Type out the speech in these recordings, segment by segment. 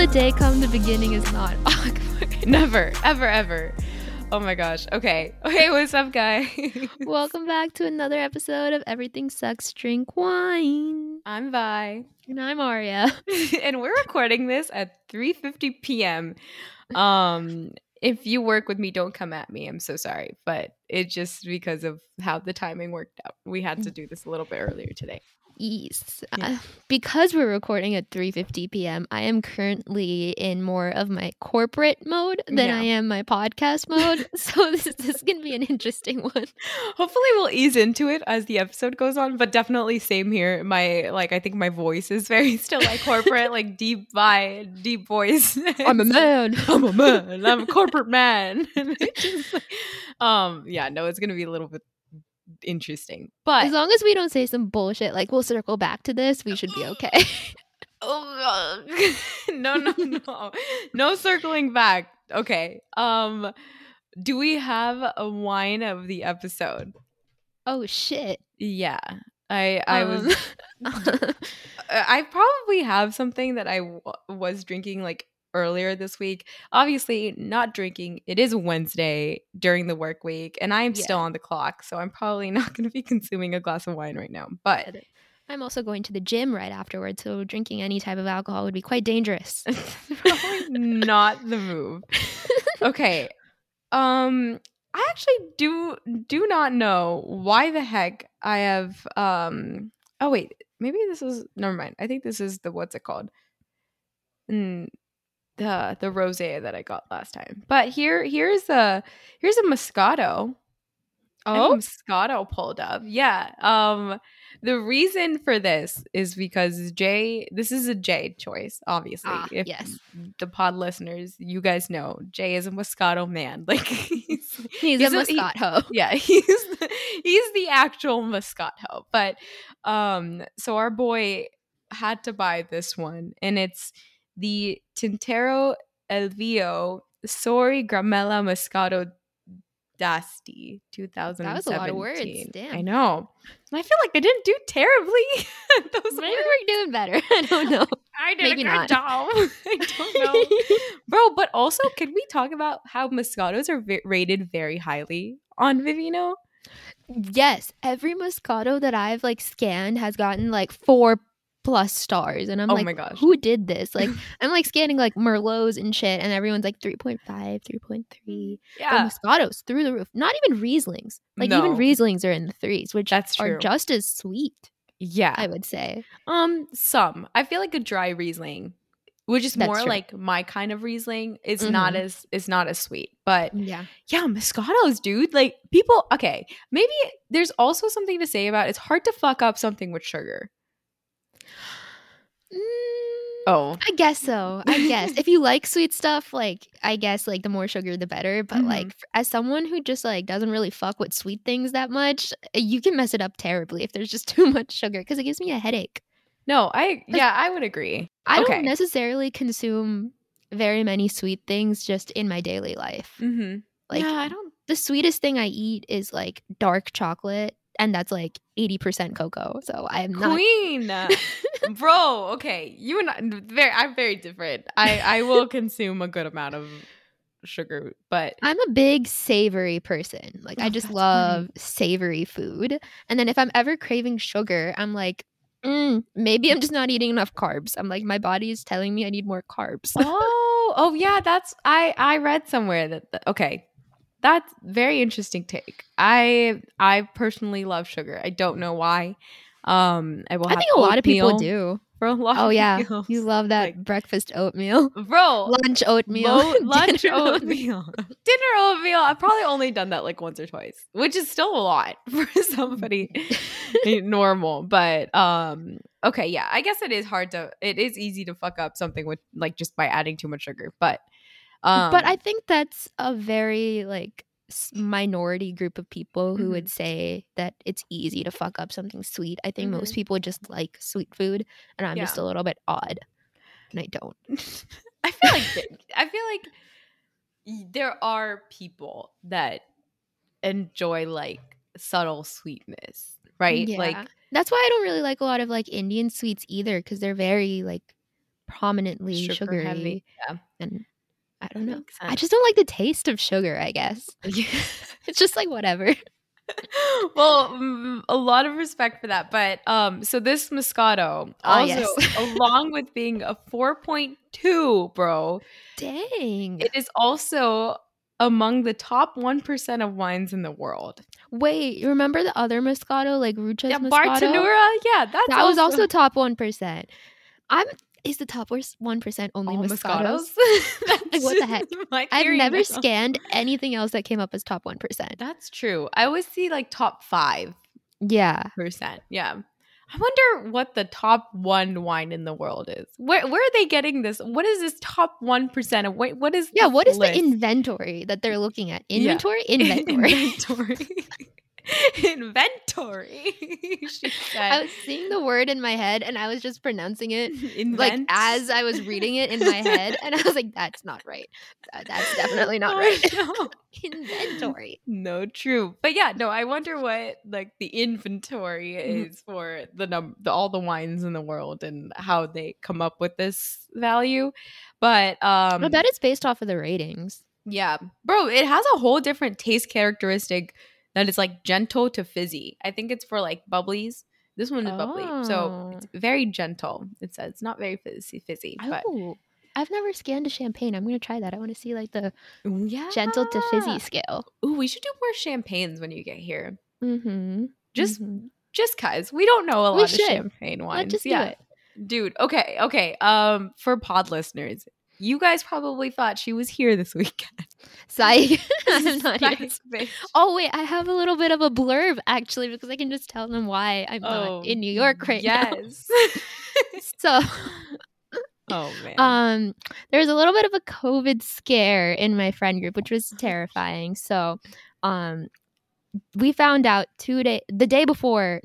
the day come, the beginning is not awkward. Never, ever, ever. Oh my gosh. Okay. Hey, what's up, guys? Welcome back to another episode of Everything Sucks, Drink Wine. I'm Vi. And I'm Aria. And we're recording this at 3:50 p.m. If you work with me, don't come at me. I'm so sorry. But it's just because of how the timing worked out. We had to do this a little bit earlier today. Yes. Yeah. Because we're recording at 3:50 p.m., I am currently in more of my corporate mode than I am my podcast mode. So this is going to be an interesting one. Hopefully we'll ease into it as the episode goes on, but definitely same here. I think my voice is very still like corporate, like deep voice. I'm a man. I'm a man. I'm a corporate man. It's going to be a little bit interesting, but as long as we don't say some bullshit like we'll circle back to this, we should be okay. No circling back. Okay. Do we have a wine of the episode? Oh shit. Yeah. I probably have something that I was drinking like earlier this week. Obviously not drinking. It is Wednesday during the work week and I'm still on the clock, so I'm probably not going to be consuming a glass of wine right now. But I'm also going to the gym right afterwards, so drinking any type of alcohol would be quite dangerous. Probably not the move. Okay. I actually do not know why the heck I have oh wait, maybe this is never mind. I think this is the what's it called? The rosé that I got last time. But here's a Moscato. Oh, Moscato pulled up. Yeah. The reason for this is because this is a Jay choice, obviously. Yes. The pod listeners, you guys know Jay is a Moscato man. Like he's a Moscato. He's the actual Moscato. But so our boy had to buy this one, and it's the Tintero Elvio Sori Gramella Moscato d'Asti 2017. That was a lot of words. Damn. I know. And I feel like I didn't do terribly. Maybe we're doing better. I don't know. I did Maybe a good not. job. I don't know. Bro, but also, can we talk about how Moscatos are rated very highly on Vivino? Yes. Every Moscato that I've like scanned has gotten like 4+ stars, and I'm Oh like, my gosh, who did this? Like I'm like scanning like Merlots and shit, and everyone's like 3.5, 3.3. Yeah, but Moscatos through the roof. Not even Rieslings. Like even Rieslings are in the 3s, which are just as sweet. Yeah, I would say. Some. I feel like a dry Riesling, which is more like my kind of Riesling, is not as sweet. But yeah, Moscatos, dude. Like people. Okay, maybe there's also something to say about it's hard to fuck up something with sugar. I guess so. I guess if you like sweet stuff, like I guess like the more sugar the better. But like as someone who just like doesn't really fuck with sweet things that much, you can mess it up terribly if there's just too much sugar, because it gives me a headache. No, I would agree. I don't necessarily consume very many sweet things just in my daily life. Like I don't. The sweetest thing I eat is like dark chocolate, and that's like 80% cocoa. So I am not queen. Bro, okay. You and I'm very different. I will consume a good amount of sugar, but I'm a big savory person. Like I just love savory food. And then if I'm ever craving sugar, I'm like, maybe I'm just not eating enough carbs. I'm like, my body is telling me I need more carbs. Oh yeah, that's I read somewhere that okay. That's very interesting take. I personally love sugar. I don't know why. I think a lot of people do. For a lot of meals. You love that like, breakfast oatmeal. Bro. Lunch oatmeal. Lunch oatmeal. Dinner oatmeal. I've probably only done that like once or twice, which is still a lot for somebody normal. But okay, yeah. I guess it is easy to fuck up something with like just by adding too much sugar. But I think that's a very like minority group of people who would say that it's easy to fuck up something sweet. I think most people just like sweet food, and I'm just a little bit odd, and I don't. I feel like there are people that enjoy like subtle sweetness, right? Yeah. Like that's why I don't really like a lot of like Indian sweets either, because they're very like prominently Sugar sugary. heavy. Yeah. And I don't know. Makes I sense. just don't like the taste of sugar, I guess. It's just like whatever. Well, a lot of respect for that. But so this Moscato also, yes. along with being a 4.2, bro, Dang. it is also among the top 1% of wines in the world. Wait, you remember the other Moscato, like Ruchas Yeah, Moscato? Bartonura, yeah, That was also top 1%. Is the top 1% only all Moscatos? Like, what the heck? I've never scanned anything else that came up as top 1%. That's true. I always see like top 5%. Yeah. Yeah. I wonder what the top 1 wine in the world is. Where are they getting this? What is this top 1% of what is what is list? the inventory that they're looking at? Inventory? Yeah. Inventory. Inventory. She said. I was seeing the word in my head and I was just pronouncing it like as I was reading it in my head, and I was like, that's not right. That's definitely not right. No. Inventory. No, true. But yeah, no, I wonder what like the inventory is for all the wines in the world and how they come up with this value. But I bet it's based off of the ratings. Yeah. Bro, it has a whole different taste characteristic that is like gentle to fizzy. I think it's for like bubblies. This one is bubbly. So it's very gentle. It says it's not very fizzy. But I've never scanned a champagne. I'm going to try that. I want to see like the gentle to fizzy scale. Ooh, we should do more champagnes when you get here. Mm-hmm. Just cause we don't know a lot of champagne wines. Let's just do it. Dude, okay. For pod listeners, you guys probably thought she was here this weekend. Psych. I'm not here. Oh, wait. I have a little bit of a blurb, actually, because I can just tell them why I'm not in New York right now. So... Oh, man. There's a little bit of a COVID scare in my friend group, which was terrifying. So, we found out 2 days before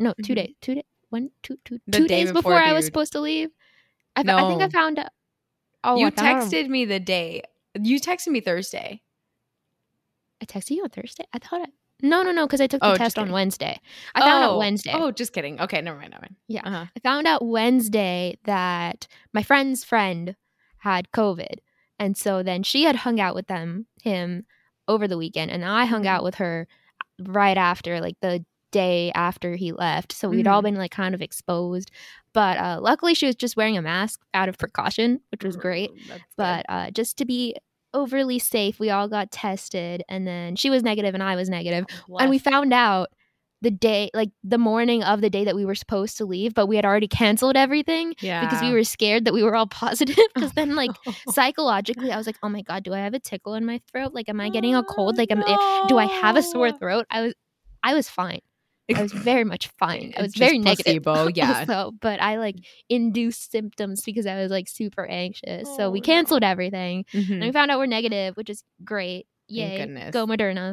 I was supposed to leave. I think I found out. Oh, you texted me the day. You texted me Thursday. I texted you on Thursday? I thought No, because I took the test on Wednesday. I found out Wednesday. Oh, just kidding. Okay, never mind. Yeah. I found out Wednesday that my friend's friend had COVID. And so then she had hung out with him over the weekend. And I hung out with her right after, like the day after he left. So we'd all been like kind of exposed. But luckily she was just wearing a mask out of precaution, which was great. But just to be overly safe, we all got tested, and then she was negative and I was negative. And we found out the morning of the day that we were supposed to leave, but we had already canceled everything because we were scared that we were all positive. Because then like psychologically I was like, oh my god, do I have a tickle in my throat? Like, am I getting a cold? Like, do I have a sore throat? I was fine. I was very much fine. I was very negative. Yeah. But I like induced symptoms because I was like super anxious. So we canceled everything. And we found out we're negative, which is great. Yay. Thank goodness. Go Moderna.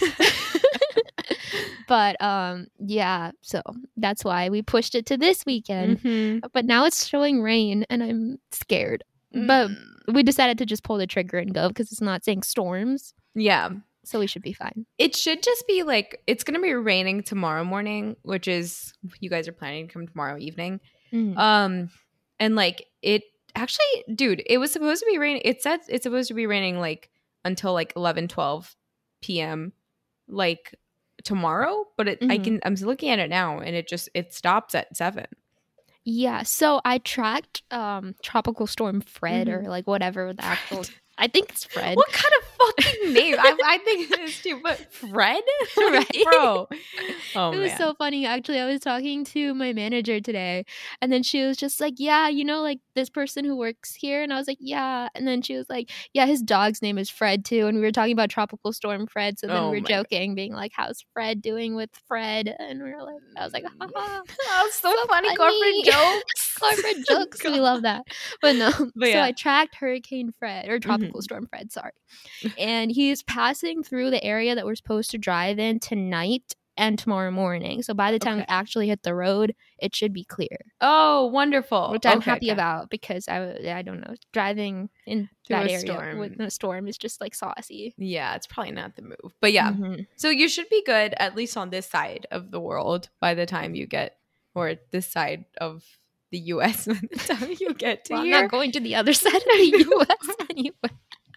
But so that's why we pushed it to this weekend. But now it's showing rain and I'm scared. But we decided to just pull the trigger and go because it's not saying storms. Yeah. So we should be fine. It should just be like, it's going to be raining tomorrow morning, which is, you guys are planning to come tomorrow evening. And like, it actually, dude, it was supposed to be raining. It said it's supposed to be raining like until like 11-12 p.m. like tomorrow. But I'm looking at it now and it stops at 7. Yeah. So I tracked Tropical Storm Fred or like whatever the actual... I think it's Fred. What kind of fucking name? I think it is too, but Fred? Right? Bro. Oh, it was so funny. Actually, I was talking to my manager today, and then she was just like, yeah, you know, like this person who works here. And I was like, yeah. And then she was like, yeah, his dog's name is Fred too. And we were talking about Tropical Storm Fred. So then we were joking, being like, how's Fred doing with Fred? And we were like, I was like, haha. That was so funny. Corporate jokes. Corporate jokes. We love that. But no. So I tracked Hurricane Fred or Tropical Storm Fred, sorry. And he's passing through the area that we're supposed to drive in tonight and tomorrow morning. So by the time we actually hit the road, it should be clear. Oh, wonderful. Which I'm happy about because I don't know, driving in that area with a storm is just like saucy. Yeah, it's probably not the move. But yeah. So you should be good, at least on this side of the world, by the time you get, or this side of the US by the time you get to Well, I'm here. not going to the other side of the US anyway.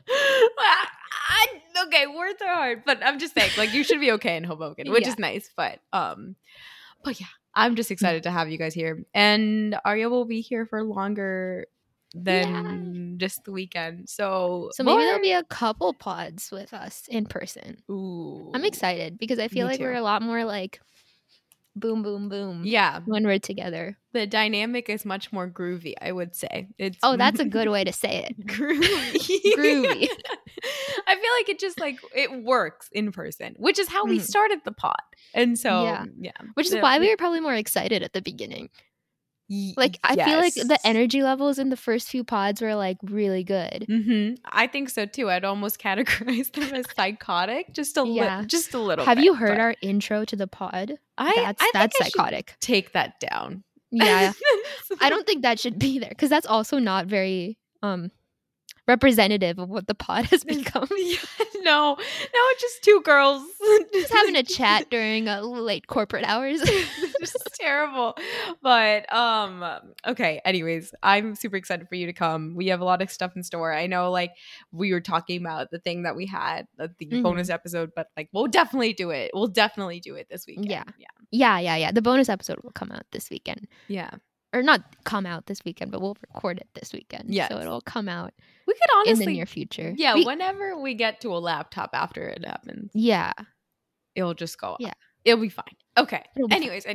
Okay, words are hard, but I'm just saying, like, you should be okay in Hoboken, which is nice. But yeah, I'm just excited to have you guys here, and Arya will be here for longer than just the weekend. So maybe there'll be a couple pods with us in person. Ooh, I'm excited because I feel like we're a lot more like boom, boom, boom. Yeah, when we're together, the dynamic is much more groovy. I would say it's. Oh, that's a good way to say it. Groovy. I feel like it just like it works in person, which is how we started the pod, and so yeah, which is why we were probably more excited at the beginning. Like I feel like the energy levels in the first few pods were like really good. I think so too. I'd almost categorize them as psychotic, just a little. Have you heard our intro to the pod? That's psychotic. Take that down. Yeah, I don't think that should be there because that's also not very representative of what the pod has become. No, it's just two girls just having a chat during late corporate hours. Just terrible. But okay, anyways, I'm super excited for you to come. We have a lot of stuff in store. I know, like, we were talking about the thing that we had, the bonus episode, but like we'll definitely do it this weekend. Yeah. The bonus episode will come out this weekend. Yeah. Or not come out this weekend, but we'll record it this weekend. Yeah. So it'll come out we could honestly in the near future. Yeah, whenever we get to a laptop after it happens. Yeah. It'll just go up. Yeah. It'll be fine. Okay. Anyways.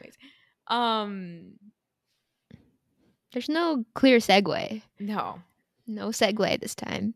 There's no clear segue. No segue this time.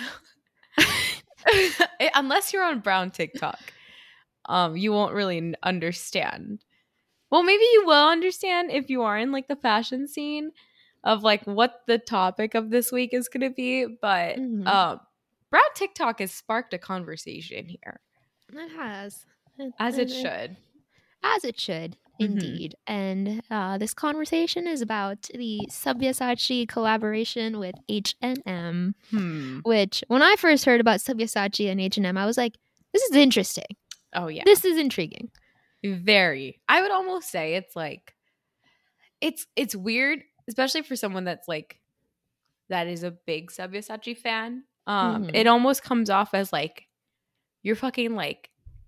Unless you're on Brown TikTok, you won't really understand. Well, maybe you will understand if you are in like the fashion scene of like what the topic of this week is going to be. But Brown TikTok has sparked a conversation here. It has. As it should. As it should, indeed. And this conversation is about the Sabyasachi collaboration with H&M, which when I first heard about Sabyasachi and H&M, I was like, this is interesting. Oh, yeah. This is intriguing. Very. I would almost say it's like, it's weird, especially for someone that's like, that is a big Sabyasachi fan. It almost comes off as like, you're fucking like,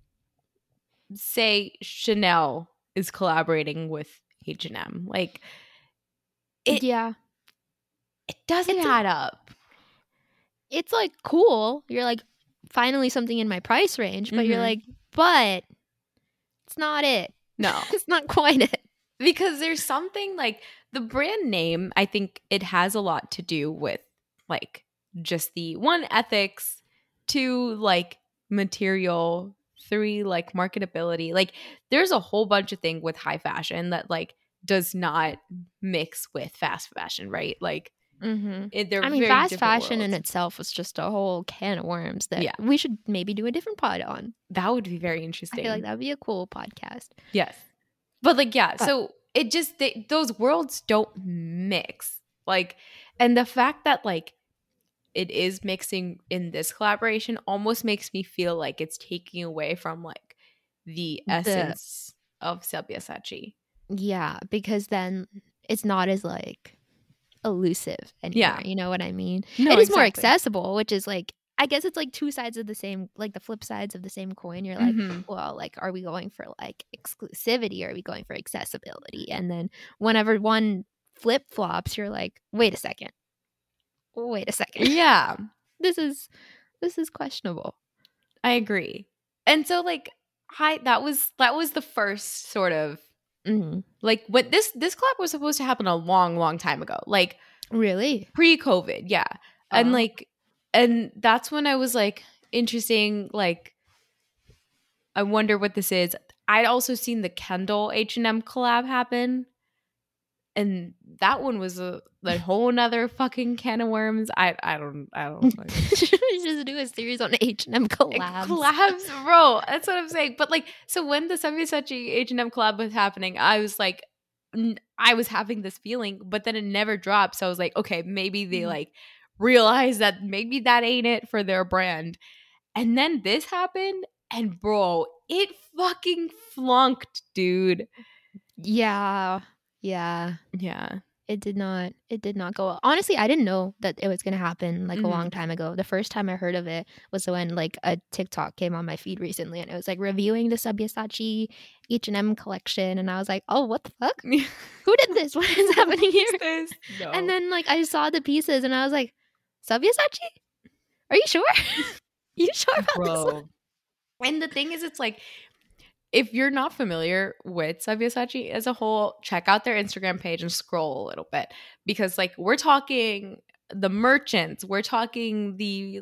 say Chanel is collaborating with H&M. Like, it doesn't add up. It's like cool. You're like, finally something in my price range, but you're like, but it's not it. No. It's not quite it. Because there's something like the brand name, I think it has a lot to do with like just the 1, ethics, 2, like material, 3, like marketability. Like there's a whole bunch of things with high fashion that like does not mix with fast fashion, right? Like fast fashion in itself was just a whole can of worms that we should maybe do a different pod on. That would be very interesting. I feel like that would be a cool podcast. Yes. But like, so it just, those worlds don't mix. Like, and the fact that like it is mixing in this collaboration almost makes me feel like it's taking away from like the essence of Sabyasachi. Yeah, because then it's not as like elusive anymore. Yeah. You know what I mean? No, it is more accessible, which is like, I guess it's like two sides of the same, like the flip sides of the same coin. You're like, well, like, are we going for like exclusivity or are we going for accessibility? And then whenever one flip flops, you're like, wait a second. Yeah. This is questionable. I agree. And so like that was the first sort of like what this collab was supposed to happen a long time ago. Like really? Pre-COVID, yeah. And like, and that's when I was like, interesting, like, I wonder what this is. I'd also seen the Kendall H&M collab happen. And that one was a whole nother fucking can of worms. I don't just do a series on H&M collabs. Collabs, bro. That's what I'm saying. But like, so when the Sabyasachi H&M collab was happening, I was like, I was having this feeling, but then it never dropped. So I was like, okay, maybe they like realize that maybe that ain't it for their brand. And then this happened, and bro, it fucking flunked, dude. Yeah. It did not. It did not go well. Honestly, I didn't know that it was gonna happen like a long time ago. The first time I heard of it was when like a TikTok came on my feed recently, and it was like reviewing the Sabyasachi H&M collection, and I was like, "Oh, what the fuck? Who did this? What is happening here?" No. And then like I saw the pieces, and I was like, "Sabyasachi? Are you sure? You sure about this one?" And the thing is, it's like, if you're not familiar with Sabyasachi as a whole, check out their Instagram page and scroll a little bit, because like we're talking the merchants, we're talking the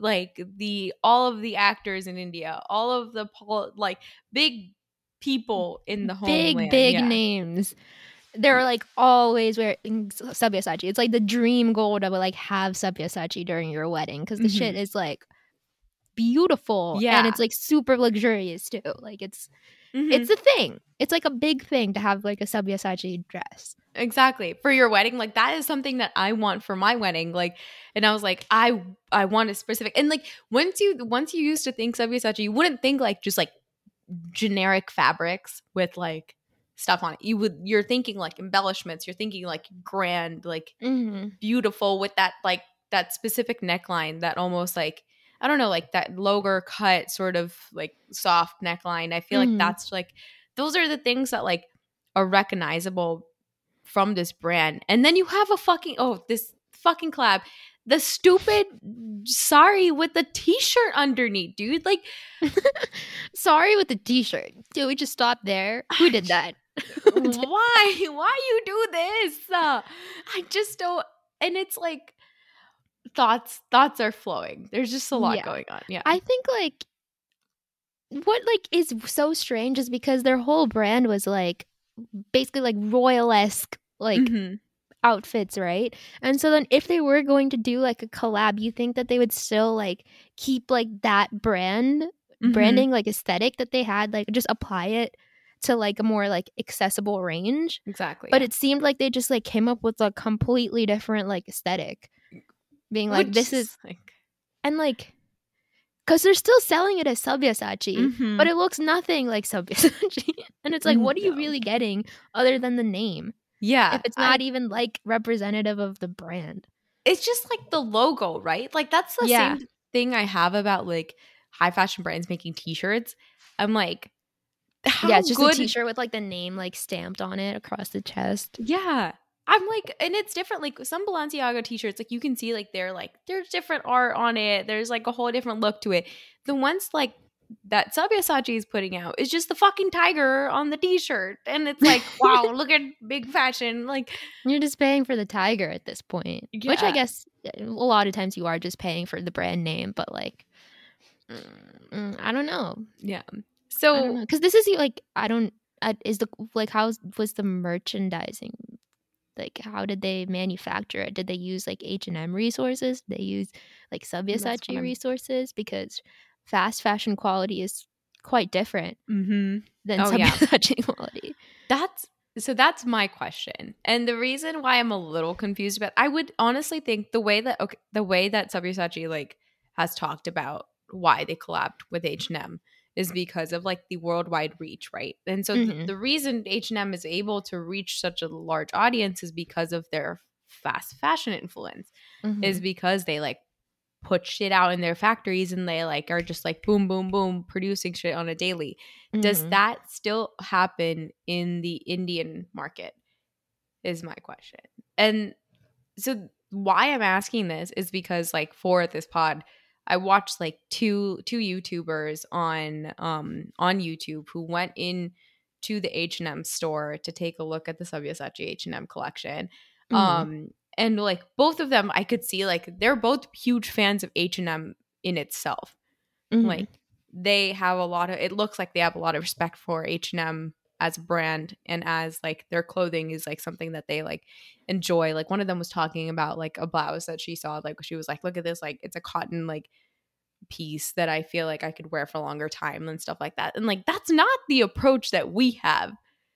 all of the actors in India, all of the like big people in the homeland, big names. They're like always wearing Sabyasachi. It's like the dream goal to like have Sabyasachi during your wedding, because the shit is like beautiful and it's like super luxurious too. Like it's a thing. It's like a big thing to have like a Sabyasachi dress. Exactly. For your wedding, like that is something that I want for my wedding. Like, and I was like, I want a specific, and like once you used to think Sabyasachi, you wouldn't think like just like generic fabrics with like stuff on it. You're thinking like embellishments, you're thinking like grand, like beautiful with that like that specific neckline, that almost like, I don't know, like that lower cut sort of like soft neckline. I feel like that's like, those are the things that like are recognizable from this brand. And then you have this fucking collab, the stupid sari with the t-shirt underneath, dude. Like Sorry with the t-shirt. Did we just stop there? Who did that? Why you do this? I just don't. And it's like thoughts are flowing. There's just a lot going on. Yeah, I think like what like is so strange is because their whole brand was like basically like royal-esque like outfits, right? And so then if they were going to do like a collab, you think that they would still like keep like that branding like aesthetic that they had, like just apply it to like a more like accessible range. Exactly. But it seemed like they just like came up with a completely different like aesthetic, being like, this is like, and like, because they're still selling it as Sabyasachi, but it looks nothing like Sabyasachi. And it's like, what are you really getting other than the name? Yeah. If it's not even like representative of the brand. It's just like the logo, right? Like that's the same thing I have about like high fashion brands making t-shirts. I'm like, it's just a t-shirt with like the name like stamped on it across the chest. Yeah. I'm like, and it's different. Like some Balenciaga t-shirts, like you can see like there's different art on it. There's like a whole different look to it. The ones like that Sabyasachi is putting out is just the fucking tiger on the t-shirt. And it's like, wow, look at big fashion. Like you're just paying for the tiger at this point, which I guess a lot of times you are just paying for the brand name, but like, I don't know. Yeah. So, because this is like, is the like, how was the merchandising? Like, how did they manufacture it? Did they use like H&M resources? Did they use like Sabyasachi resources? Because fast fashion quality is quite different than Sabyasachi quality. That's my question. And the reason why I'm a little confused about, I would honestly think the way that Sabyasachi like has talked about why they collabed with H&M is because of like the worldwide reach, right? And so the reason H&M is able to reach such a large audience is because of their fast fashion influence, is because they like put shit out in their factories and they like are just like boom, boom, boom, producing shit on a daily. Does that still happen in the Indian market is my question. And so why I'm asking this is because like for this pod, I watched like two YouTubers on YouTube who went in to the H&M store to take a look at the Sabyasachi H&M collection. And like both of them, I could see like they're both huge fans of H&M in itself. Like they have it looks like they have a lot of respect for H&M as a brand, and as like their clothing is like something that they like enjoy. Like one of them was talking about like a blouse that she saw, like she was like, look at this, like it's a cotton like piece that I feel like I could wear for a longer time and stuff like that. And like that's not the approach that we have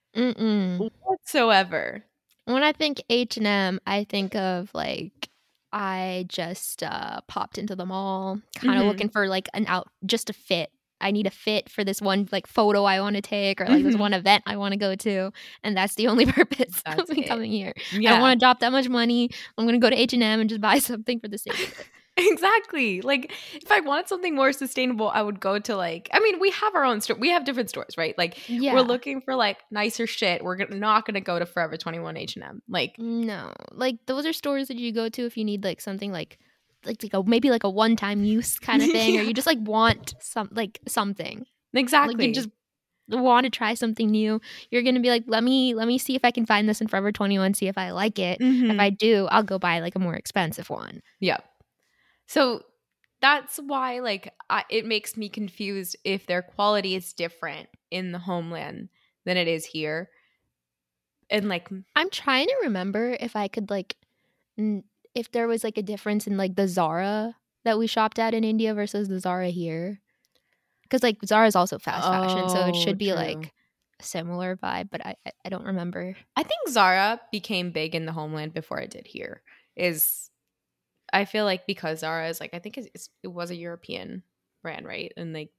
whatsoever. When I think H&M, I think of like, I just popped into the mall kind of looking for like just a fit, I need a fit for this one like photo I want to take, or like this one event I want to go to, and that's the only purpose of me coming here. I don't want to drop that much money. I'm gonna go to H&M and just buy something for the sake of it. Exactly. Like if I wanted something more sustainable, I would go to like, I mean, we have our own store. We have different stores, right? Like we're looking for like nicer shit. We're not going to go to Forever 21 H&M. Like no, like those are stores that you go to if you need like something like maybe like a one-time use kind of thing, or you just like want something. Exactly. Like you just want to try something new. You're gonna be like, let me see if I can find this in Forever 21, see if I like it. If I do, I'll go buy like a more expensive one. Yeah. So that's why like it makes me confused if their quality is different in the homeland than it is here. And like I'm trying to remember if I could like if there was like a difference in like the Zara that we shopped at in India versus the Zara here. Because like Zara is also fast fashion, so it should be like a similar vibe, but I don't remember. I think Zara became big in the homeland before it did here. I feel like because Zara is like, I think it was a European brand, right? And like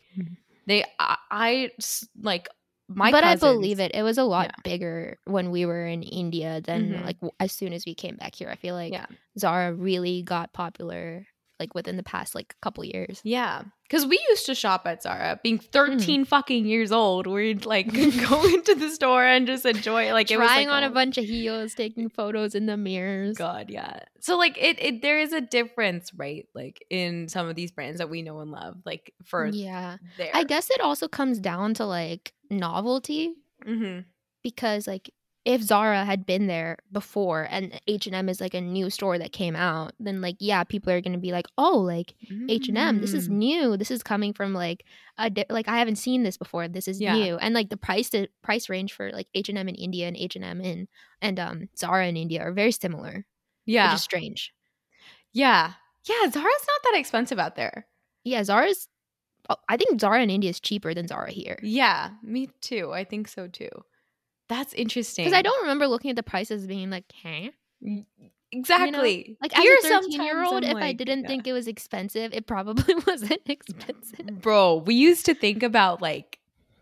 I like my but cousins, I believe it was a lot bigger when we were in India than like as soon as we came back here. I feel like Zara really got popular like within the past like couple years. Yeah, because we used to shop at Zara being 13 fucking years old. We'd like go into the store and just enjoy like trying it was, like, on a bunch of heels, taking photos in the mirrors. God, yeah. So like it there is a difference, right? Like in some of these brands that we know and love, like for there. I guess it also comes down to like novelty, because like if Zara had been there before and H&M is like a new store that came out, then like people are gonna be like, oh, like H&M, this is new, this is coming from like like I haven't seen this before, this is new. And like the price range for like H&M in India and H&M and Zara in India are very similar, which is strange. Zara's not that expensive out there. Zara's I think Zara in India is cheaper than Zara here. Yeah, me too. I think so too. That's interesting. Because I don't remember looking at the prices being like, huh? Exactly. You know? Like as a 13-year-old, if I didn't think it was expensive, it probably wasn't expensive. Bro, we used to think about like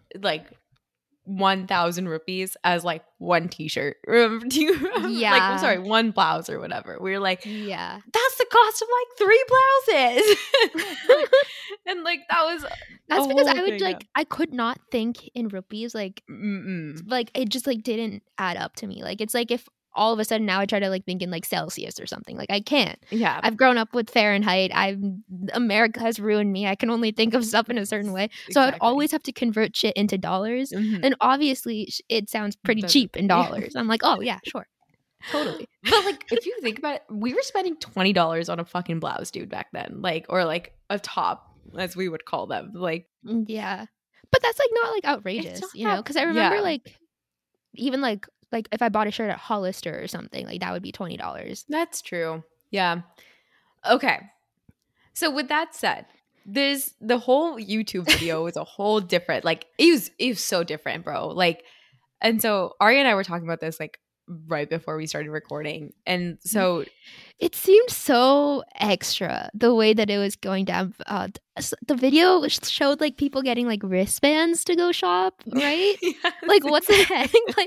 1,000 rupees as like one t-shirt. Do you remember? Like, I'm sorry, one blouse or whatever. We were like, that's the cost of like 3 blouses. And like that's because I would like I could not think in rupees, like like it just like didn't add up to me. Like it's like if all of a sudden now I try to like think in like Celsius or something, like I can't. I've grown up with Fahrenheit. America has ruined me. I can only think of stuff in a certain way, so I'd always have to convert shit into dollars, and obviously it sounds pretty cheap in dollars. I'm like, oh yeah, sure, totally. But like if you think about it, we were spending $20 on a fucking blouse, dude, back then, like, or like a top, as we would call them, like, but that's like not like outrageous, you know, because I remember like even like if I bought a shirt at Hollister or something, like that would be $20. That's true. Yeah. Okay. So with that said, there's the whole YouTube video is a whole different, like it was so different, bro. Like, and so Ari and I were talking about this like right before we started recording, and so it seemed so extra the way that it was going down. The video showed like people getting like wristbands to go shop, right? Like what the heck? Like,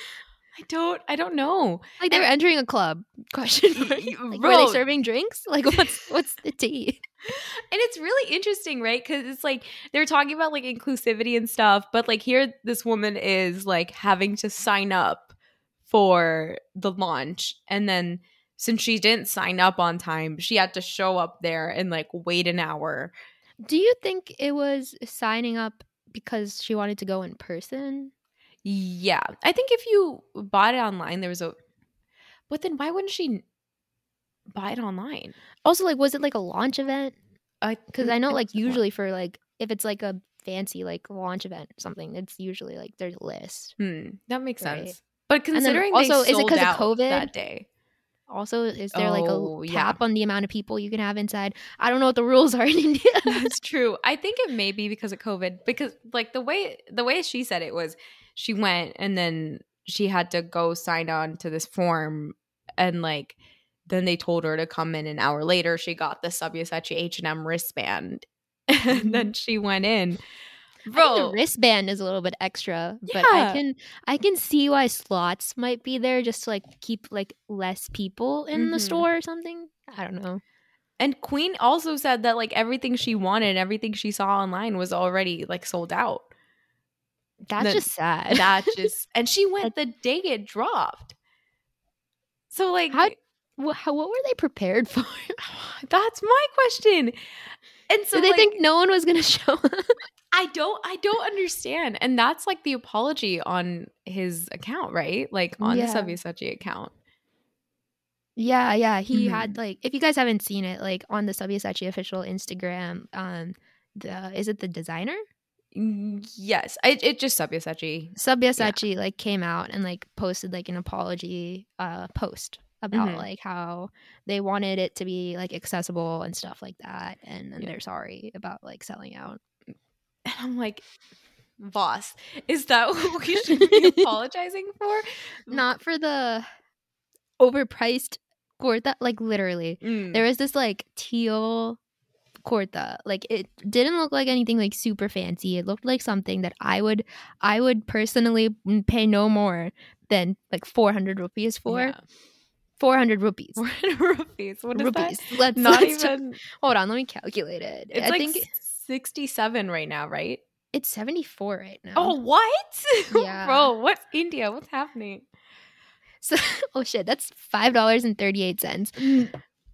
I don't know. Like they were entering a club. Question mark. Like, were they serving drinks? Like what's the tea? And it's really interesting, right? Because it's like they're talking about like inclusivity and stuff, but like here this woman is like having to sign up for the launch, and then since she didn't sign up on time, she had to show up there and like wait an hour. Do you think it was signing up because she wanted to go in person? Yeah, I think if you bought it online, but then why wouldn't she buy it online? Also, like, was it like a launch event? Because I know, like, usually for like if it's like a fancy like launch event or something, it's usually like there's a list. That makes sense. But considering also, they sold is it because out of COVID that day? Also, is there like a cap on the amount of people you can have inside? I don't know what the rules are in India. That's true. I think it may be because of COVID, because like the way she said it was she went and then she had to go sign on to this form, and like then they told her to come in an hour later. She got the Sabyasachi H&M wristband, And then she went in. Bro, I think the wristband is a little bit extra, but I can see why slots might be there just to like keep like less people in the store or something. I don't know. And Queen also said that like everything she wanted, everything she saw online was already like sold out. That's just sad. And she went the day it dropped. So like, what were they prepared for? That's my question. And so did they think no one was gonna show up? I don't understand. And that's like the apology on his account, right? Like on the Sabyasachi account. Yeah. He had like, if you guys haven't seen it, like on the Sabyasachi official Instagram, is it the designer? Yes, it just Sabyasachi like came out and like posted like an apology post about like how they wanted it to be like accessible and stuff like that, and then they're sorry about like selling out. And I'm like, boss, is that what we should be apologizing for? Not for the overpriced kurta, like literally. There was this like teal kurta. Like it didn't look like anything like super fancy. It looked like something that I would personally pay no more than like 400 rupees for. Yeah. 400 rupees. 400 rupees. What is rupees. That? Let's hold on, let me calculate it. It's I think 67 right now, right? It's 74 right now. Oh, what? Yeah. Bro, what's India? What's happening? So, oh shit, that's $5.38.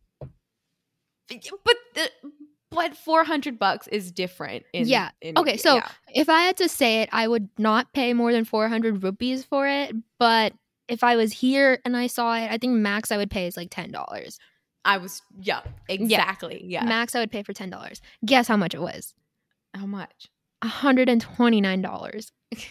But $400 is different. Okay, so if I had to say it, I would not pay more than 400 rupees for it. But if I was here and I saw it, I think max I would pay is like $10. Exactly. Yeah. Max I would pay for $10. Guess how much it was? How much? $129.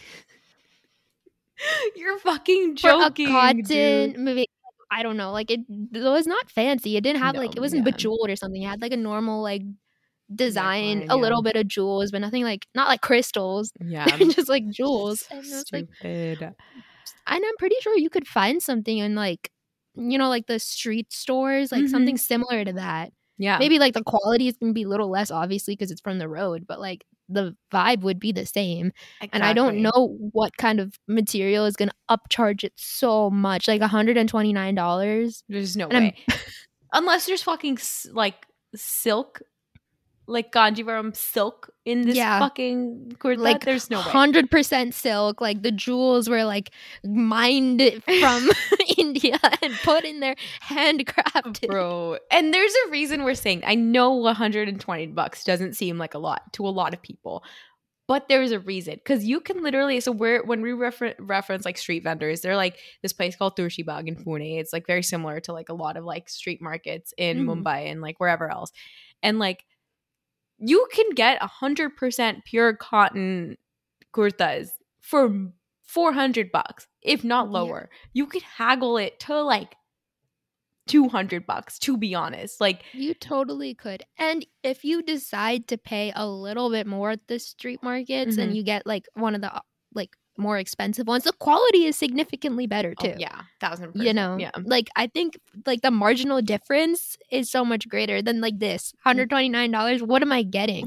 You're fucking joking. For a cotton movie. I don't know. Like it was not fancy. It didn't have like, it wasn't bejeweled or something. It had like a normal like design, a little bit of jewels, but nothing like, not like crystals. Yeah. Just like jewels. And stupid. And I'm pretty sure you could find something in like, you know, like the street stores, like something similar to that. Yeah. Maybe like the quality is going to be a little less, obviously, because it's from the road, but like the vibe would be the same. Exactly. And I don't know what kind of material is going to upcharge it so much, like $129. There's no way. Unless there's fucking like silk, like Kanjivaram silk in this fucking kurta. Like there's no way. 100% silk. Like the jewels were like mined from India and put in there, handcrafted. Bro. And there's a reason we're saying, I know $120 doesn't seem like a lot to a lot of people, but there's a reason. Because you can literally, so when we reference like street vendors, they're like this place called Turshi Bagh in Pune. It's like very similar to like a lot of like street markets in Mumbai and like wherever else. And like, you can get 100% pure cotton kurtas for $400, if not lower. Yeah. You could haggle it to like $200, to be honest. Like you totally could. And if you decide to pay a little bit more at the street markets and you get like one of the like more expensive ones, the quality is significantly better too. Oh, yeah, 1,000%. You know, like I think like the marginal difference is so much greater than like this $129. What am I getting?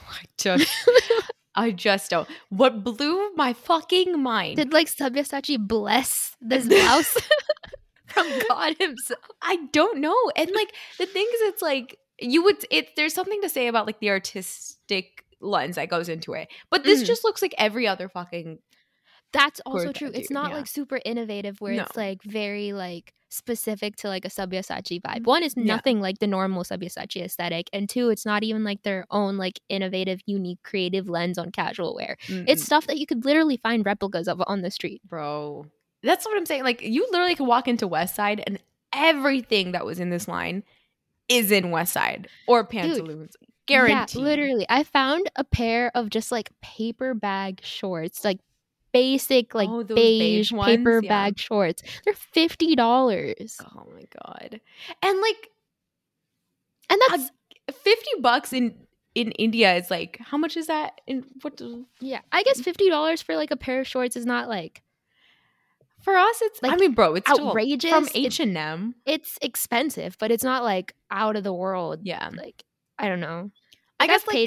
I just don't. What blew my fucking mind? Did like Sabyasachi bless this blouse from God himself? I don't know. And like the thing is, it's like there's something to say about like the artistic lens that goes into it, but this just looks like every other fucking. That's also true. It's not like super innovative where it's like very like specific to like a Sabyasachi vibe. One, is nothing like the normal Sabyasachi aesthetic, and two, it's not even like their own like innovative, unique, creative lens on casual wear. It's stuff that you could literally find replicas of on the street. Bro, that's what I'm saying. Like you literally could walk into West Side and everything that was in this line is in West Side or Pantaloons. Guaranteed. Yeah, literally. I found a pair of just like paper bag shorts, like basic like beige paper bag shorts. They're $50. Oh my god. And that's $50 in India is like, how much is that in what? Yeah, I guess $50 for like a pair of shorts is not like, for us it's like, I mean, bro, it's outrageous. From H&M. It's expensive, but it's not like out of the world. Yeah, like I don't know. I guess paid.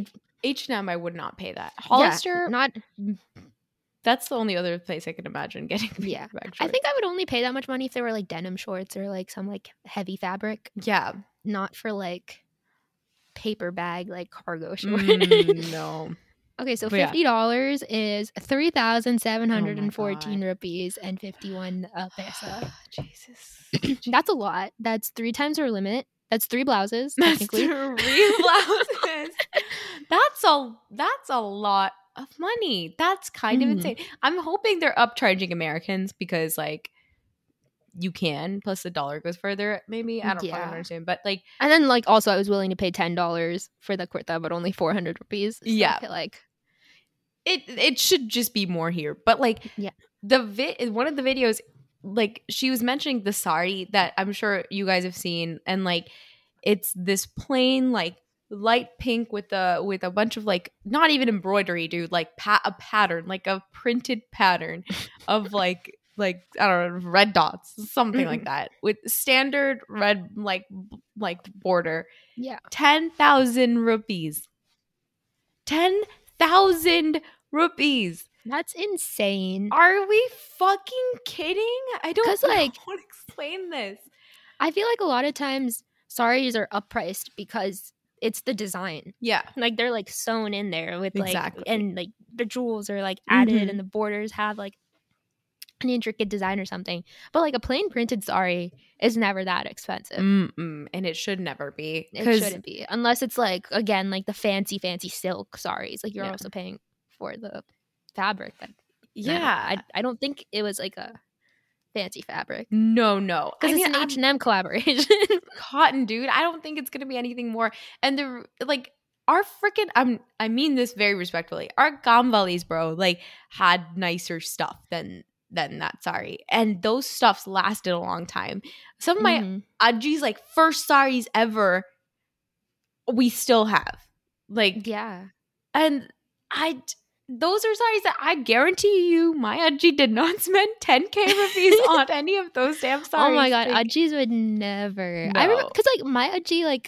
H&M, I would not pay that. Yeah, Hollister, not that's the only other place I can imagine getting yeah. paperback I shorts. think I would only pay that much money if they were like denim shorts or like some like heavy fabric, Yeah. not for like paper bag like cargo short. No. Okay, so But yeah. $50 is Oh 3,714 my God. rupees and 51 paisa. Jesus. That's a lot. That's 3 times our limit. That's 3 blouses, That's technically. 3 blouses. That's a lot of money. That's kind of insane. I'm hoping they're upcharging Americans because like you can, plus the dollar goes further. Maybe I don't fucking understand, but like, and then like also I was willing to pay $10 for the kurta, but only 400 rupees. So yeah, I feel like it should just be more here. But like, yeah, one of the videos, like she was mentioning the sari that I'm sure you guys have seen, and like it's this plain like light pink with a bunch of like not even embroidery, dude, like a pattern, like a printed pattern of like I don't know, red dots, something like that, with standard red like border. Yeah. 10,000 rupees. 10,000 rupees. That's insane. Are we fucking kidding? I don't 'Cause, know like, how to explain this. I feel like a lot of times saris are uppriced because it's the design. Yeah. Like they're like sewn in there with like Exactly. and like the jewels are like added Mhm. and the borders have like an intricate design or something. But like a plain printed sari is never that expensive. And it should never be. It shouldn't be. Unless it's like again like the fancy silk saris. Like you're also paying for the fabric. But yeah. I don't think it was like a fancy fabric. No. Because it's an H&M collaboration. Cotton, dude. I don't think it's gonna be anything more. And the like our freaking I mean this very respectfully. Our Gamvalis, bro, like had nicer stuff than that sari. And those stuffs lasted a long time. Some of my Ajji's like first saris ever we still have. Like yeah. And those are saris that I guarantee you my Ajji did not spend 10k rupees on any of those damn saris. Oh my god, like, Ajjis would never. No. I remember because like my Ajji like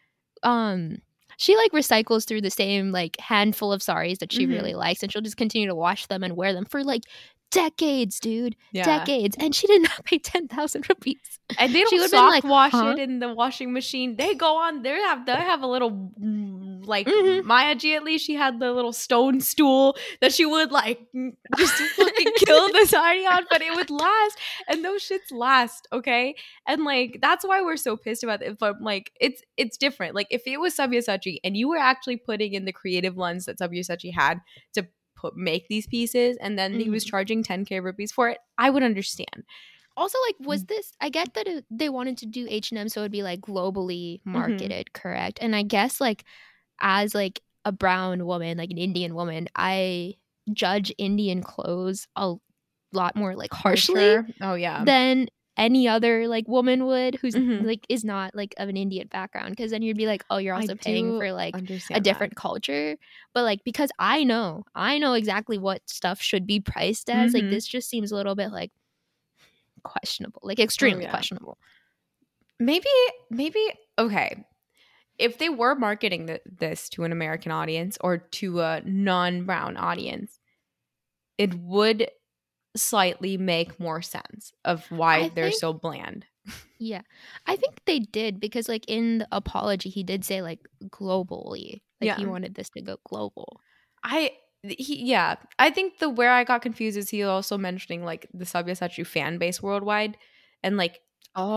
she like recycles through the same like handful of saris that she really likes, and she'll just continue to wash them and wear them for like decades, dude. Yeah. Decades. And she did not pay 10,000 rupees. And they don't soft wash it in the washing machine. They go on, they have a little like my Ajji, at least she had the little stone stool that she would like just fucking kill the sari on, but it would last. And those shits last, okay? And like that's why we're so pissed about it. But like it's different. Like if it was Sabyasachi and you were actually putting in the creative lens that Sabyasachi had to make these pieces, and then he was charging 10k rupees for it, I would understand. Also, like, was this, I get that they wanted to do H&M so it would be like globally marketed, correct? And I guess like as like a brown woman, like an Indian woman, I judge Indian clothes a lot more like harshly than any other like woman would who's like is not like of an Indian background, because then you'd be like, oh, you're also paying for like a different culture. But like because I know exactly what stuff should be priced as, like this just seems a little bit like questionable, like extremely questionable. Maybe okay, if they were marketing this to an American audience or to a non-brown audience, it would slightly make more sense of why they're so bland. Yeah, I think they did, because like in the apology he did say like globally, like he wanted this to go global. I think where I got confused is he also mentioning like the Sabyasachi fan base worldwide, and like but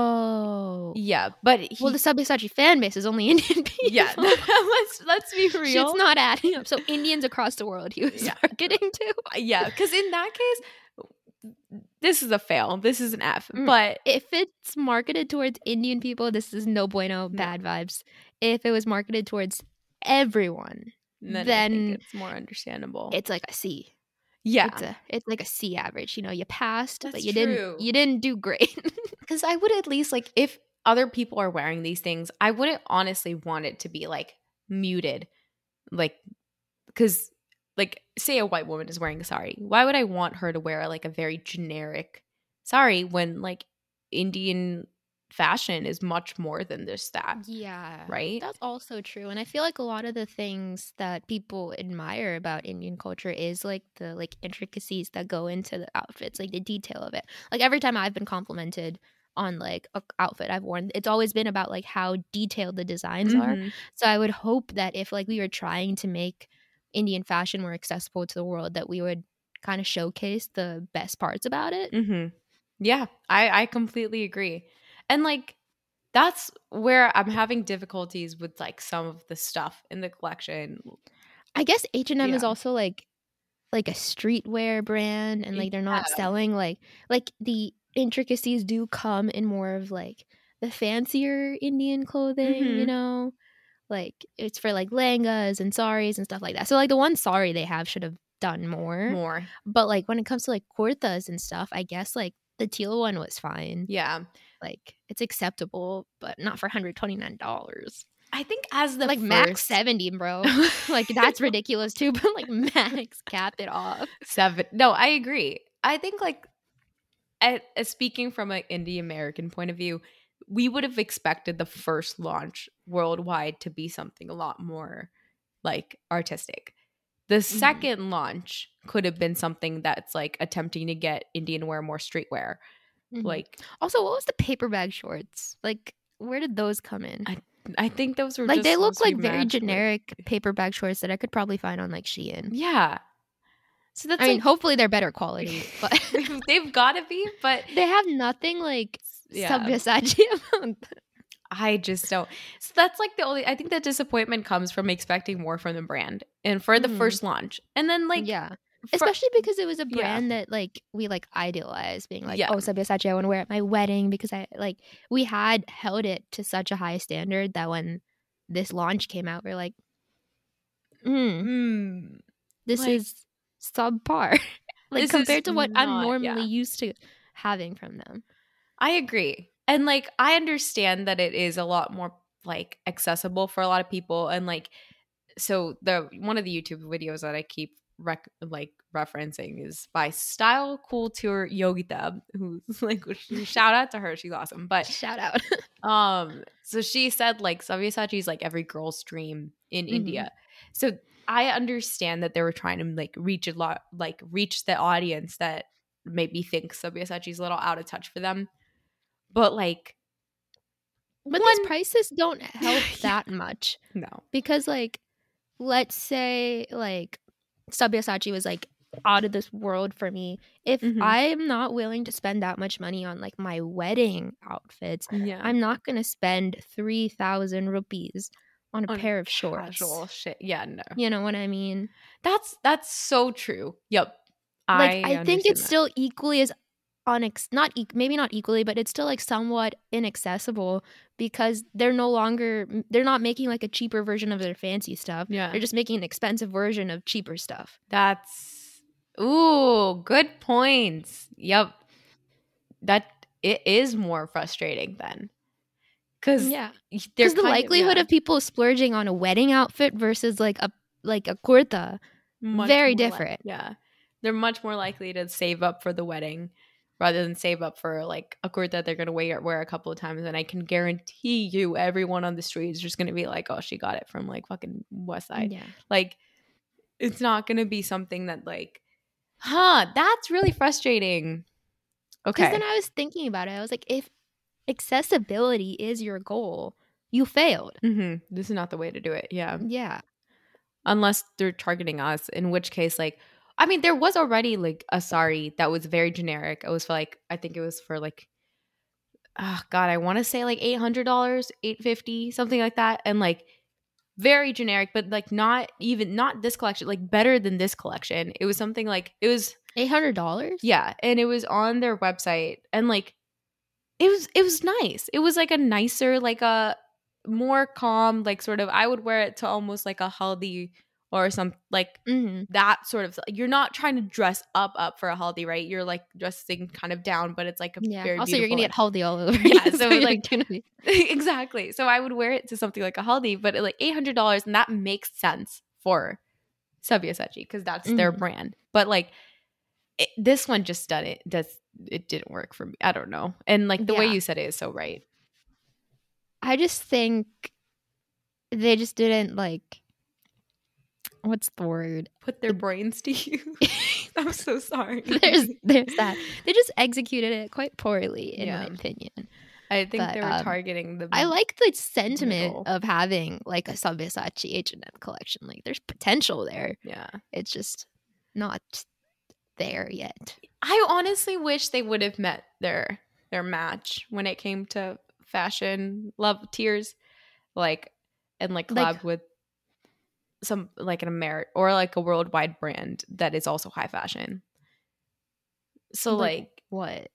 the Sabyasachi fan base is only Indian people. Yeah, let's be real. Shit's not adding up. So Indians across the world he was marketing to. Yeah, because in that case, this is a fail. This is an F. But if it's marketed towards Indian people, this is no bueno, bad vibes. If it was marketed towards everyone, then I think it's more understandable. It's like a C. Yeah, it's like a C average. You know, you passed, but you didn't do great. Because I would at least like, if other people are wearing these things, I wouldn't honestly want it to be like muted, like because like say a white woman is wearing a sari, why would I want her to wear like a very generic sari when like Indian fashion is much more than just that. Yeah, right? that's also true. And I feel like a lot of the things that people admire about Indian culture is like the like intricacies that go into the outfits, like the detail of it. Like every time I've been complimented on like a outfit I've worn, it's always been about like how detailed the designs are. Mm-hmm. So I would hope that if like we were trying to make Indian fashion more accessible to the world, that we would kind of showcase the best parts about it. Mm-hmm. Yeah, I completely agree. And like that's where I'm having difficulties with like some of the stuff in the collection. I guess H&M is Yeah. also like a streetwear brand, and like they're not Yeah. selling like the intricacies do come in more of like the fancier Indian clothing, you Mm-hmm. know? Like it's for like lehengas and saris and stuff like that. So like the one sari they have should have done more. More. But like when it comes to like kurtas and stuff, I guess like the teal one was fine. Yeah. Like it's acceptable, but not for $129. I think as the Like max 70, bro. Like that's ridiculous too, but like max capped it off. 7. No, I agree. I think like speaking from an indie American point of view, we would have expected the first launch worldwide to be something a lot more like artistic. The second launch could have been something that's like attempting to get Indian wear more streetwear. Like Also, what was the paper bag shorts? Like where did those come in? I think those were Like just they look supposed to be like very matched with- generic paper bag shorts that I could probably find on like Shein. Yeah. So that's I mean, like hopefully they're better quality, but they've got to be, but they have nothing like Yeah. Sabyasachi about them. I just don't. So that's like the only. I think that disappointment comes from expecting more from the brand and for the first launch, and then like Yeah. for- Especially because it was a Yeah. brand that like we like idealized, being like, Yeah. oh, Sabyasachi, I want to wear it at my wedding, because I like we had held it to such a high standard that when this launch came out, we're like, this like- is subpar. Like This compared is to what I'm not- normally yeah. used to having from them. I agree, and like I understand that it is a lot more like accessible for a lot of people, and like so the one of the YouTube videos that I keep referencing is by Style Culture Yogita, who's like shout out to her, she's awesome. But Shout out. so she said like Sabyasachi is like every girl's dream in Mhm. India. So I understand that they were trying to like reach the audience that maybe thinks Sabyasachi is a little out of touch for them, but like But these prices don't help Yeah. that much. no, Because like let's say like Sabyasachi was like out of this world for me. If Mhm. I'm not willing to spend that much money on like my wedding outfits, yeah, I'm not gonna spend 3,000 rupees on a On pair of shorts. casual shit. Yeah, no, You know what I mean? that's so true. Yep, Like I think understand it's that. still equally as maybe not equally, but it's still like somewhat inaccessible because they're not making like a cheaper version of their fancy stuff. Yeah. They're just making an expensive version of cheaper stuff. That's good points. Yep, that it is more frustrating then, because Yeah. Because the likelihood of people splurging on a wedding outfit versus like a kurta, very different. Yeah, they're much more likely to save up for the wedding rather than save up for like a kurta they're gonna wear a couple of times. And I can guarantee you, everyone on the street is just gonna be like, "Oh, she got it from like fucking West Side." Yeah. Like, it's not gonna be something that like, that's really frustrating. Because Okay. then I was thinking about it. I was like, if accessibility is your goal, you failed. This is not the way to do it. Yeah. Yeah. Unless they're targeting us, in which case, like, I mean, there was already like a sari that was very generic. It was for like, I think it was for like, oh God, I want to say like $800, $850, something like that. And like very generic, but like not this collection, like better than this collection. It was something like, it was $800? Yeah, and it was on their website, and like it was nice. It was like a nicer, like a more calm, like sort of, I would wear it to almost like a haldi or some like that sort of. You're not trying to dress up for a haldi, right? You're like dressing kind of down, but it's like a very Also, you're beautiful, gonna get haldi all over. Yeah, you, so you're like gonna be- exactly. So I would wear it to something like a haldi, but like $800, and that makes sense for Sabyasachi because that's their brand. But like this one just it didn't work for me. I don't know. And like the way you said it is so right. I just think they just didn't like, what's the word? Put their brains to use. I'm so sorry. There's that. They just executed it quite poorly, in my opinion. I think they were targeting the. I like the sentiment of having like a Sabyasachi H&M collection. Like, there's potential there. Yeah, it's just not there yet. I honestly wish they would have met their match when it came to fashion love tiers, like, and like collab with some like an American or like a worldwide brand that is also high fashion. So like what?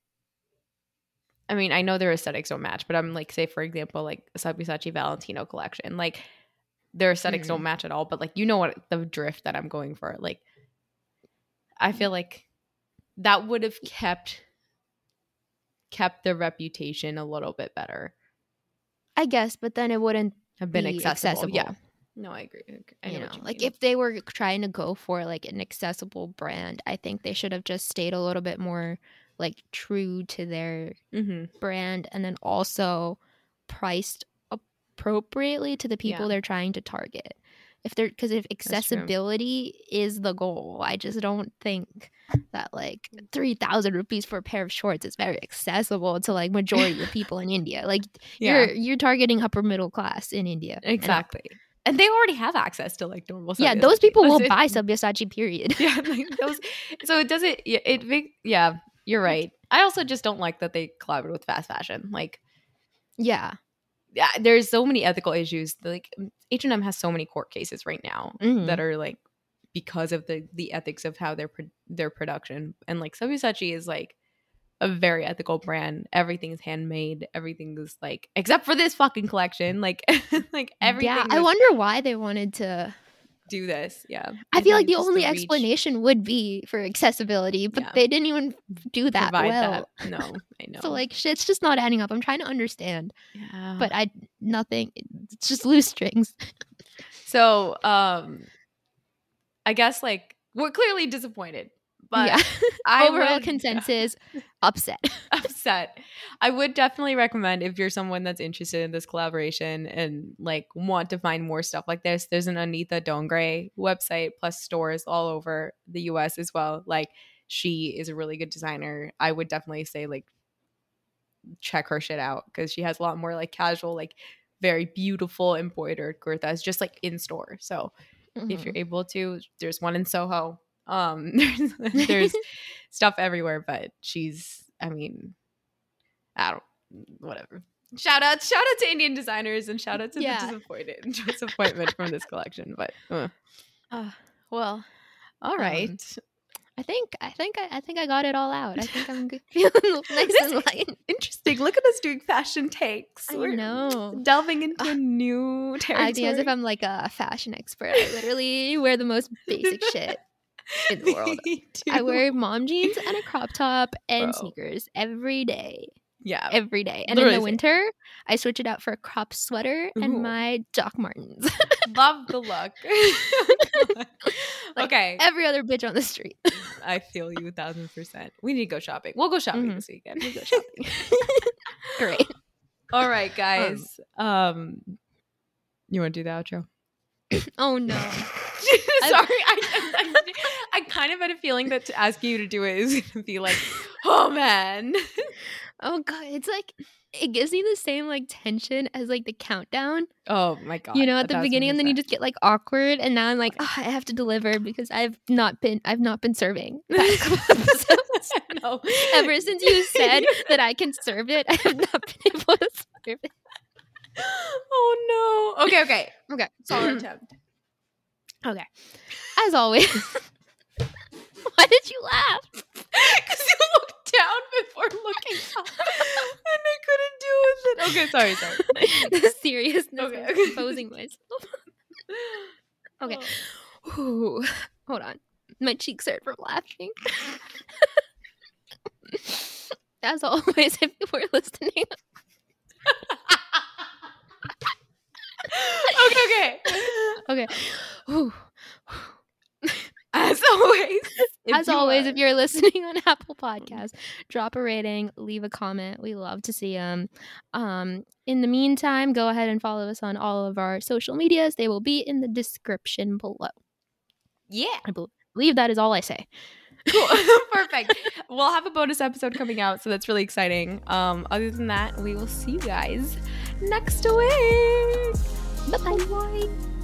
I mean, I know their aesthetics don't match, but I'm like, say for example, like a Sabyasachi Valentino collection, like their aesthetics don't match at all, but like, you know what, the drift that I'm going for. Like, I feel like that would have kept their reputation a little bit better, I guess, but then it wouldn't have been accessible. Yeah, no, I agree. I know like if they were trying to go for like an accessible brand, I think they should have just stayed a little bit more like true to their brand, and then also priced appropriately to the people they're trying to target. Because if accessibility is the goal, I just don't think that like 3,000 rupees for a pair of shorts is very accessible to like majority of people in India. Like you're targeting upper middle class in India. Exactly. And they already have access to like normal Sabyasachi. Yeah, those people will buy Sabyasachi, period. Yeah, like those. So it doesn't. Yeah, you're right. I also just don't like that they collaborated with fast fashion. Like, yeah, there's so many ethical issues. Like H&M has so many court cases right now that are like because of the ethics of how their production. And like Sabyasachi is like a very ethical brand. Everything is handmade. Everything is like, except for this fucking collection, like like everything. Yeah, I wonder why they wanted to do this. Yeah, I feel like the only explanation would be for accessibility, but they didn't even do that well. No, I know. So like shit's just not adding up. I'm trying to understand. Yeah, but it's just loose strings. So I guess like we're clearly disappointed, but overall consensus upset. I would definitely recommend, if you're someone that's interested in this collaboration and like want to find more stuff like this, there's an Anita Dongre website plus stores all over the US as well. Like, she is a really good designer. I would definitely say like check her shit out, because she has a lot more like casual, like very beautiful embroidered kurtas just like in store. So if you're able to, there's one in Soho. There's stuff everywhere, but whatever. Shout out to Indian designers, and shout out to the disappointment from this collection. But well, all right. I think I got it all out. I think I'm feeling nice and light. Interesting. Look at us doing fashion takes. I know. Delving into a new territory. Acting as if I'm like a fashion expert. I literally wear the most basic shit in the world. I wear mom jeans and a crop top and sneakers every day. Yeah. Every day. And literally in the winter, I switch it out for a crop sweater and my Doc Martens. Love the look. Like okay. Every other bitch on the street. I feel you 1,000%. We need to go shopping. We'll go shopping this weekend. We'll go shopping. Great. All right, guys. You want to do the outro? Oh no. Sorry. I kind of had a feeling that to ask you to do it is going to be like, oh man. Oh god, it's like it gives me the same like tension as like the countdown. Oh my god. You know, at the beginning, and then you just get like awkward, and now I'm like, I have to deliver because I've not been serving. No. Ever since you said that I can serve it, I have not been able to serve it. Oh no. Okay. Solid attempt. Okay. As always. Why did you laugh? Because you looked down before looking up, and I couldn't deal with it. Okay, sorry. The seriousness of exposing myself. Okay. Ooh, hold on. My cheeks hurt from laughing. As always, if you were listening. Okay. Ooh. as always, if you're listening on Apple Podcasts, drop a rating, leave a comment. We love to see them. In the meantime, go ahead and follow us on all of our social medias. They will be in the description below. Yeah. I believe that is all I say. Cool. Perfect. We'll have a bonus episode coming out, so that's really exciting. Other than that, we will see you guys next week. Bye-bye.